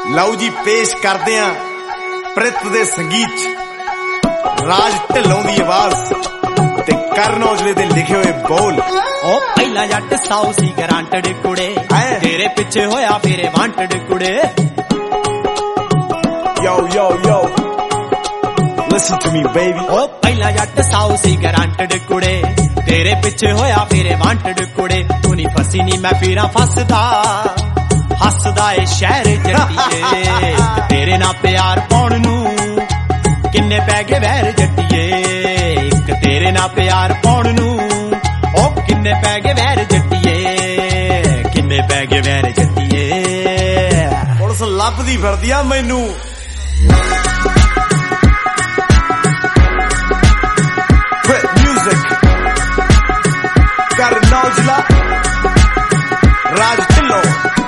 ਲਓ ਜੀ ਪੇਸ਼ ਕਰਦੇ ਆਂ ਪ੍ਰਿਤ ਦੇ ਸੰਗੀਤ ਚ ਰਾਜ ਢਿੱਲੋਂ ਦੀ ਆਵਾਜ਼ ਤੇ ਕਰਨ ਔਜਲੇ ਦੇ ਲਿਖੇ ਹੋਏ ਬੋਲ। ਉਹ ਪਹਿਲਾਂ ਜੱਟ ਸਾਊ ਸੀ ਗਰਾਂਟਡ ਕੁੜੇ, ਤੇਰੇ ਪਿੱਛੇ ਹੋਇਆ ਫੇਰੇ ਵਾਂਟਡ ਕੁੜੇ। Yo, yo, yo, listen to me baby। ਉਹ ਪਹਿਲਾਂ ਜੱਟ ਸਾਊ ਸੀ ਗਰਾਂਟਡ ਕੁੜੇ, ਤੇਰੇ ਪਿੱਛੇ ਹੋਇਆ ਫੇਰੇ ਵਾਂਟਡ ਕੁੜੇ। ਤੂੰ ਨੀ ਫਸੀ ਨੀ ਮੈਂ ਫੇਰਾਂ ਫਸਦਾ, ਹੱਸਦਾ ਏ ਸ਼ਹਿਰ ਜੱਟੀਏ। ਤੇਰੇ ਨਾਲ ਪਿਆਰ ਪਾਉਣ ਨੂੰ ਕਿੰਨੇ ਪੈ ਗਏ ਵੈਰ ਜੱਟੀਏ। ਇੱਕ ਤੇਰੇ ਨਾਲ ਪਿਆਰ ਪਾਉਣ ਨੂੰ ਉਹ ਕਿੰਨੇ ਪੈ ਗਏ ਵੈਰ ਜੱਟੀਏ। ਕਿੰਨੇ ਪੈ ਗਏ ਵੈਰ ਜੱਟੀਏ। ਪੁਲਿਸ ਲੱਭਦੀ ਫਿਰਦੀ ਆ ਮੈਨੂੰ। Music ਕਰਨ ਔਜਲਾ ਰਾਜ ਢਿੱਲੋਂ।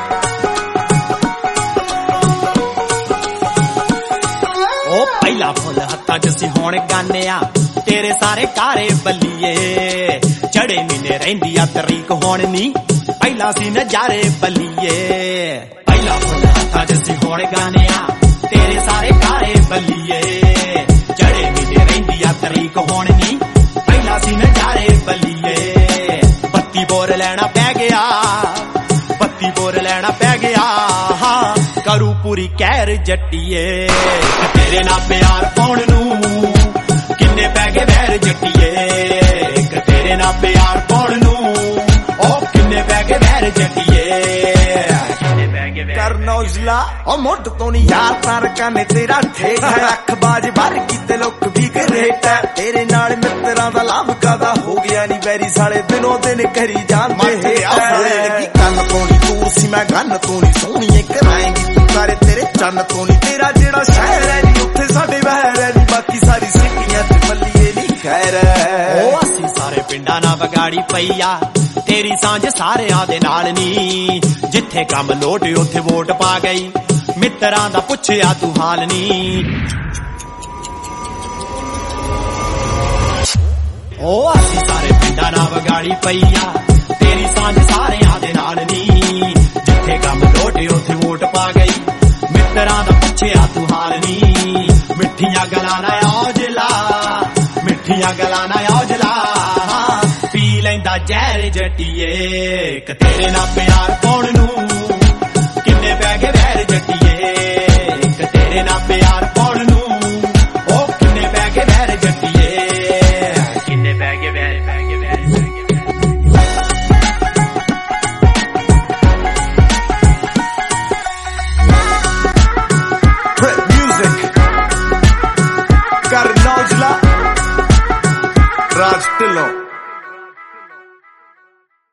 ਉਹ ਪਹਿਲਾ ਫੁੱਲ ਹੱਥਾਂ 'ਚ ਸੀ ਹੁਣ ਗਾਨਿਆ, ਤੇਰੇ ਸਾਰੇ ਕਾਰੇ ਬੱਲੀਏ। ਚੜੇ ਮਹੀਨੇ ਰਹਿੰਦੀ ਆ ਤਰੀਕ ਹੁਣ ਨੀ, ਪਹਿਲਾਂ ਸੀ ਨਜ਼ਾਰੇ ਬੱਲੀਏ। ਪਹਿਲਾ ਫੁੱਲ ਹੱਥਾਂ 'ਚ ਸੀ ਹੁਣ ਗਾਨਿਆ, ਤੇਰੇ ਸਾਰੇ ਕਾਰੇ ਬੱਲੀਏ। ਚੜੇ ਮਹੀਨੇ ਰਹਿੰਦੀ ਆ ਤਰੀਕ ਹੁਣ ਨੀ, ਪਹਿਲਾਂ ਸੀ ਨਜ਼ਾਰੇ ਬੱਲੀਏ। ਬੱਤੀ ਬੋਰ ਲੈਣਾ ਪੈ ਗਿਆ, ਬੱਤੀ ਬੋਰ ਲੈਣਾ ਪੈ ਗਿਆ। ਹਾਂ ਕਰੂ ਪੂਰੀ ਕਹਿਰ ਜੱਟੀਏ। ਤੇਰੇ ਨਾਲ ਪਿਆਰ ਪਾਉਣ ਨੂੰ ਕਿੰਨੇ ਪੈ ਗਏ ਵੈਰ ਜੱਟੀਏ। ਇੱਕ ਤੇਰੇ ਨਾਲ ਪਿਆਰ ਪਾਉਣ ਨੂੰ ਉਹ ਕਿੰਨੇ ਪੈ ਗਏ ਵੈਰ ਜੱਟੀਏ। ਕਿੰਨੇ ਪੈ ਗਏ ਵੈਰ। ਕਰਨ ਔਜਲਾ ਉਹ ਮੁੱਢ ਤੋਂ ਨੀ ਯਾਰ ਤਾਰਕਾਂ ਨੇ ਤੇਰਾ ਠੇਕ ਹੈ। ਅੱਖ ਬਾਜ ਭਰ ਕੀਤੇ ਲੋਕ ਵੀ ਗਰੇਟ ਹੈ। ਤੇਰੇ ਨਾਲ ਮਿੱਤਰਾਂ ਦਾ ਲਾਭ ਕਾਦਾ ਹੋ ਗਿਆ ਨੀ ਵੈਰੀ ਸਾਲੇ ਦਿਨੋਂ ਦਿਨ ਕਰੀ ਜਾਂਦੇ ਹੈ। ਕੰਨ ਤੋਂ ਨੀ ਦੂਰ ਸੀ ਮੈਂ ਗੰਨ ਤੋਂ ਨੀ ਸੋਹਣੀਏ ਕਰਾਏਂਗੀ ਤੂੰ ਸਾਰੇ ਤੇਰੇ ਚੰਨ ਤੋਂ ਨੀ। ਤੇਰਾ ਜਿਹੜਾ ਸ਼ਹਿਰ ਹੈ ਨੀ ਉੱਥੇ ਸਾਡੇ ਵਹਿਰ ਹੈ ਨੀ, ਬਾਕੀ ਸਾਰੀ ਸਿੱਟੀਆਂ ਤੇ ਬੱਲੀਏ ਨੀ ਖੈਰ ਹੈ। ਉਹ ਅਸੀਂ ਸਾਰੇ ਪਿੰਡਾਂ ਨਾਲ ਵਿਗਾੜੀ ਪਈ ਆ, ਤੇਰੀ ਸਾਂਝ ਸਾਰਿਆਂ ਦੇ ਨਾਲ ਨੀ। ਜਿੱਥੇ ਕੰਮ ਲੋਟ ਉੱਥੇ ਵੋਟ ਪਾ ਗਈ, ਮਿੱਤਰਾਂ ਦਾ ਪੁੱਛਿਆ ਤੂੰ ਹਾਲ ਨੀ। ਉਹ ਅਸੀਂ ਸਾਰੇ ਪਿੰਡਾਂ ਨਾਲ ਵਿਗਾੜੀ ਪਈ ਆ, ਤੇਰੀ ਸਾਂਝ ਸਾਰਿਆਂ ਦੇ ਨਾਲ ਨੀ। ਜਿੱਥੇ ਕੰਮ ਲੋਟ ਉੱਥੇ ਵੋਟ ਪਾ ਗਈ, ਮਿੱਤਰਾਂ ਦਾ ਪੁੱਛਿਆ ਤੂੰ ਹਾਲ ਨੀ। ਮਿੱਠੀਆਂ ਗੱਲਾਂ ਨਾ ਔਜਲਾ, ਮਿੱਠੀਆਂ ਗੱਲਾਂ ਨਾ ਔਜਲਾ, ਪੀ ਲੈਂਦਾ ਜ਼ਹਿਰ ਜੱਟੀਏ। ਇੱਕ ਤੇਰੇ ਨਾਲ ਪਿਆਰ ਪਾਉਣ ਨੂੰ ਕਿੰਨੇ ਪੈ ਗਏ ਵੈਰ ਜੱਟੀਏ। ਇੱਕ ਤੇਰੇ ਨਾਲ ਪਿਆਰ ਪਾਉਣ ਨੂੰ ਉਹ ਕਿੰਨੇ ਪੈ ਗਏ ਵੈਰ ਜੱਟੀਏ। ਕਿੰਨੇ ਪੈ ਗਏ ਵੈਰ, ਪੈ ਗਏ ਵੈਰ, ਪੈ ਗਏ ਵੈਰ। Music ਕਰਨ ਔਜਲਾ ਰਾਜ ਢਿੱਲੋਂ।